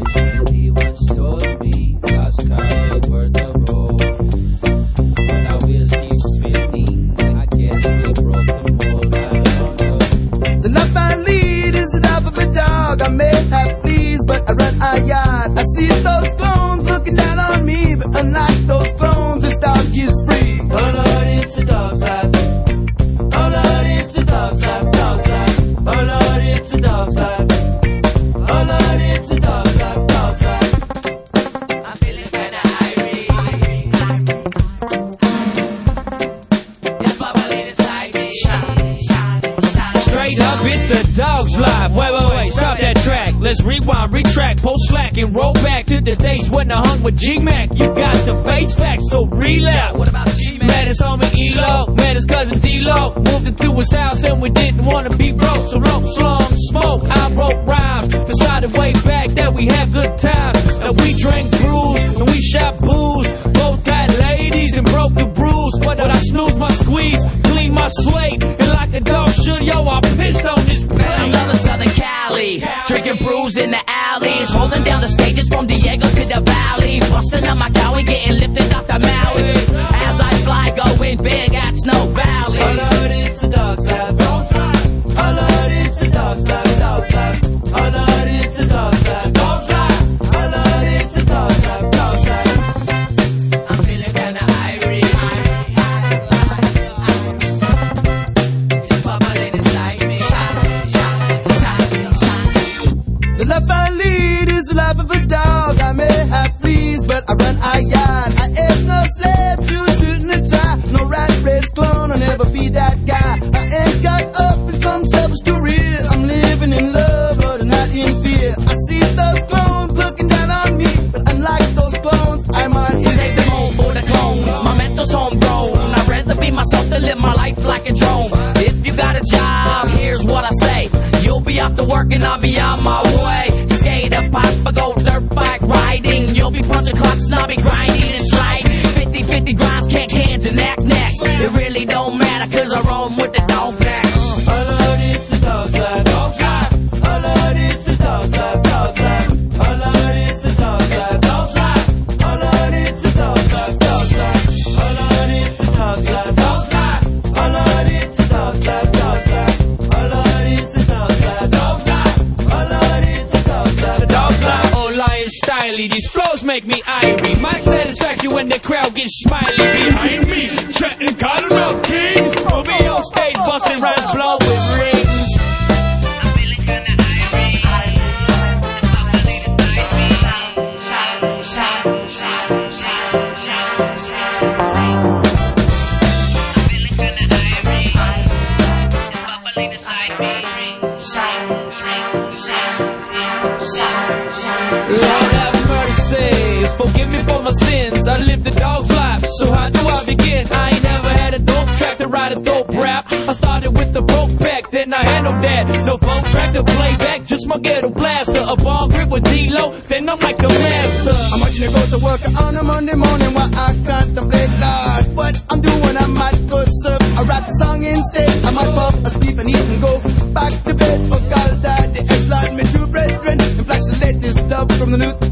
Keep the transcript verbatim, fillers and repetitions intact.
And he once told me lost cars ain't worth the road. But our wheels keep spinning, I guess we broke the mold. I don't know. The life I lead is the life of a dog. I may have fleas, but I run a yard. I see those clones looking down on me, but unlike those clones, this dog is free. Oh Lord, it's a dog's life. Oh Lord, it's a dog's life, dog's life. Oh Lord, it's a dog's life. Oh Lord, it's a dog's life, dog's life. I'm feeling kinda irie. It's bubbling inside me. Straight up, it's a dog's life. Wait, wait, wait, stop that track. Let's rewind, retract, post slack, and roll back to the days when I hung with G-Mac. You got the face facts, so relax. What about G-Man? Man, it's homie E-Lo, man, it's cousin D-Lo. Moved into his house and we didn't wanna be broke. So rope, slung, smoke, I wrote rhymes. Decided way back that we had good times. Now we drank brews and we shot booze. Both got ladies and broke the bruise. But I snooze my squeeze, clean my slate. And like a dog should, yo, I pissed on this I'm plate. loving Southern Cali, drinking brews in the alleys, holding down the stages from Diego to the valley, busting up my cow and getting lifted off the Maui. As I fly, going big at Snow Valley. Oh Lord, it's a dog's life. Oh Lord, it's a dog's life, dog's life. Oh Lord, it's a dog's life. Oh Lord, it's a dog's life, dog's life. I'm feeling kinda irie. It's bubbling inside me. The life I lead is the life of a dog. I may have fleas, but I run a yard. I ain't no slave to a suit and a tie. No rat race clone, I'll never be that guy. I ain't got up in some selfish career. I'm living in love, but not in fear. I see those clones looking down on me, but unlike those clones, I'm on his Take them home for the clones. My mental's homegrown. I'd rather be myself than live my life like a drone. If you got a job, here's what I say. You'll be off to work and I'll be on my way. Skater, pop, I go dirt bike riding. You'll be punching clocks and I'll be grinding and sliding. fifty fifty grinds, can't hands and neck necks. It really don't matter cause I roam with the dog pack. Oh Lord, it's a dog's life. Dog's life. Oh Lord, it's a dog's life, dog's life. Oh Lord, it's a dog's life. Dog's life. Oh Lord, it's a dog's life, dog's life. Oh Lord, it's a dog's life. Dog's life. Oh Lord, it's a dog's life, dog's life. Oh Lord, it's a dog's life. Dog's life. Oh Lord, it's a dog's life. The dog's life, oh lion styly. These flows make me irie. My satisfaction when the crowd gets smiley. Behind me, chatting Cottonmouth Kings. Over on stage, busting rhymes, blow with rings. I'm feeling kinda irie. It's bubbling inside me. Shout, shout, shout, shout, shout, shout. I'm feeling kinda irie. It's bubbling inside me. Shout, shout, shout, shout, shout. Lord have mercy, forgive me for my sins. I live the dog's life, so how do I begin? I ain't never had a dope track to write a dope rap. I started with the broke back, then I handled that. No phone track to play back, just my ghetto blaster. A ball grip with D-Lo, then I'm like a master. I'm watching you go to work on a Monday morning while I contemplate, Lord, what I'm doing. I might go surf, I rap the song instead. I might puff a spliff and eat and go back to bed. Oh God, that the ex-lad, me true brethren, and flash the latest dub from the new